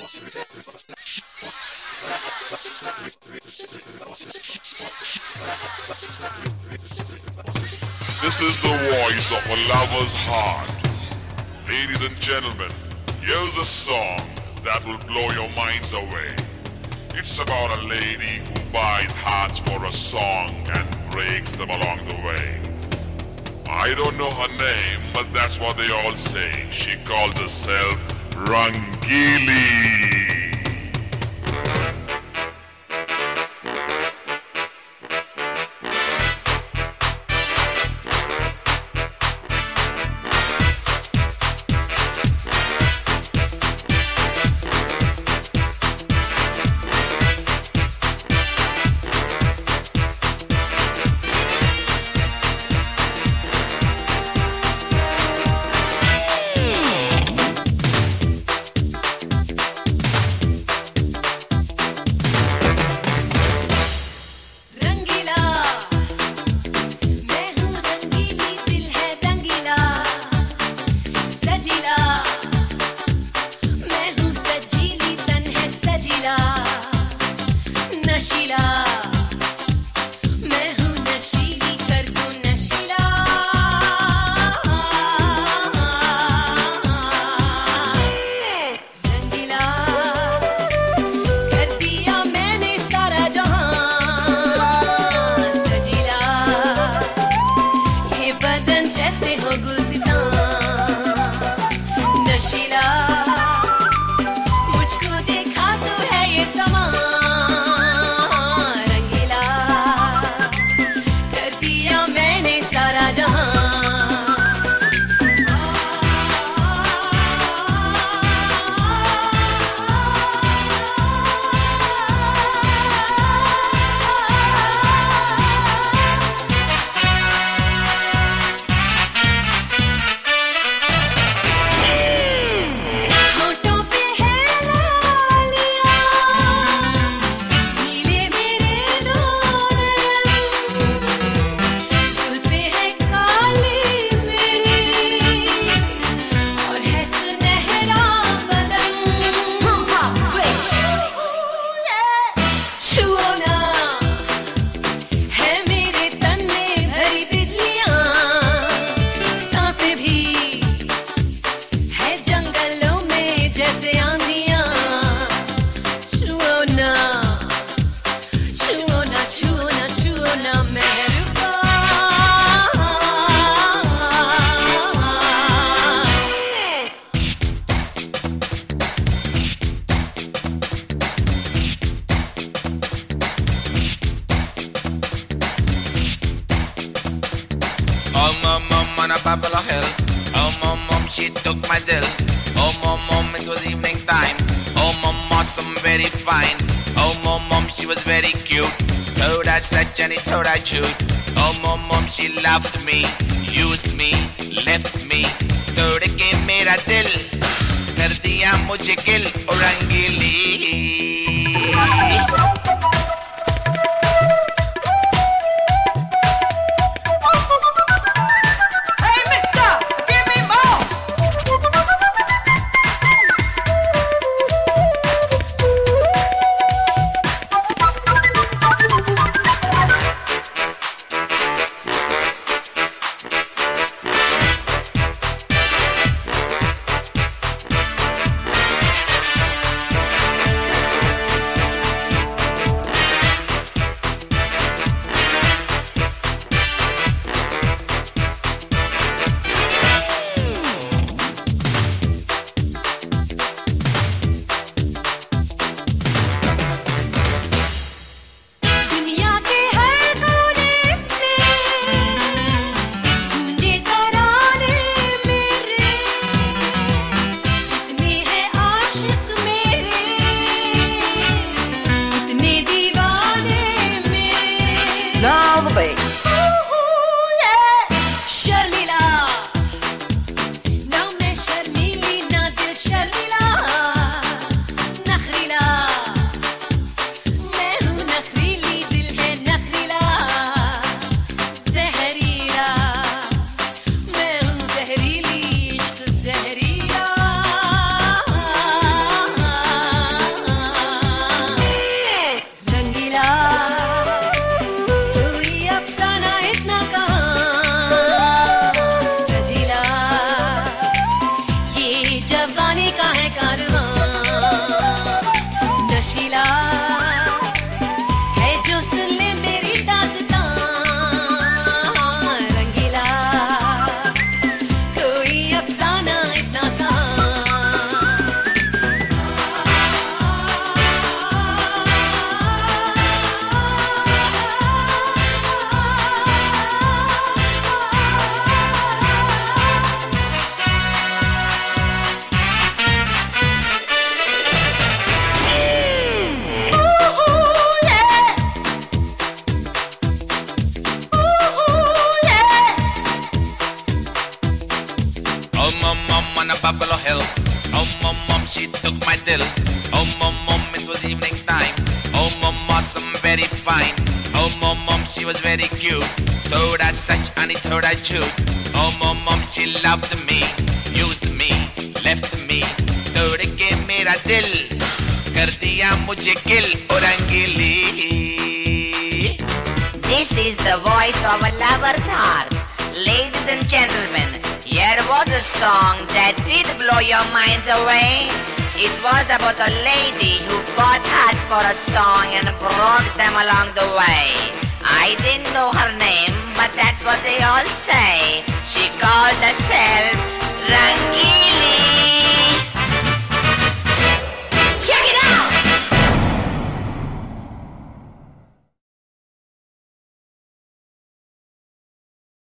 This is the voice of a lover's heart. Ladies and gentlemen, here's a song that will blow your minds away. It's about a lady who buys hearts for a song and breaks them along the way. I don't know her name, but that's what they all say. She calls herself Rangili. Oh, mom, she loved me, used me, left me, तोड़ के मेरा दिल कर दिया मुझे गिल ओ रंगीली अफगानी का है कारवां नशीला है जो सुन ले मेरी दास्तां रंगीला कोई अफसाना इतना On a Buffalo Hill. Oh, mom, she took my dill. Oh, mom, it was evening time. Oh, some very fine. Oh, mom, she was very cute. Thought I such and it thought I chewed. Oh, mom, she loved me, used me, left me. तोड़ के मेरा दिल कर दिया मुझे किल और रंगीली. This is the voice of a lover's heart. Ladies and gentlemen, here was a song that did blow your minds away. It was about a lady who got hurt for a song and brought them along the way. I didn't know her name, but that's what they all say. She called herself Rang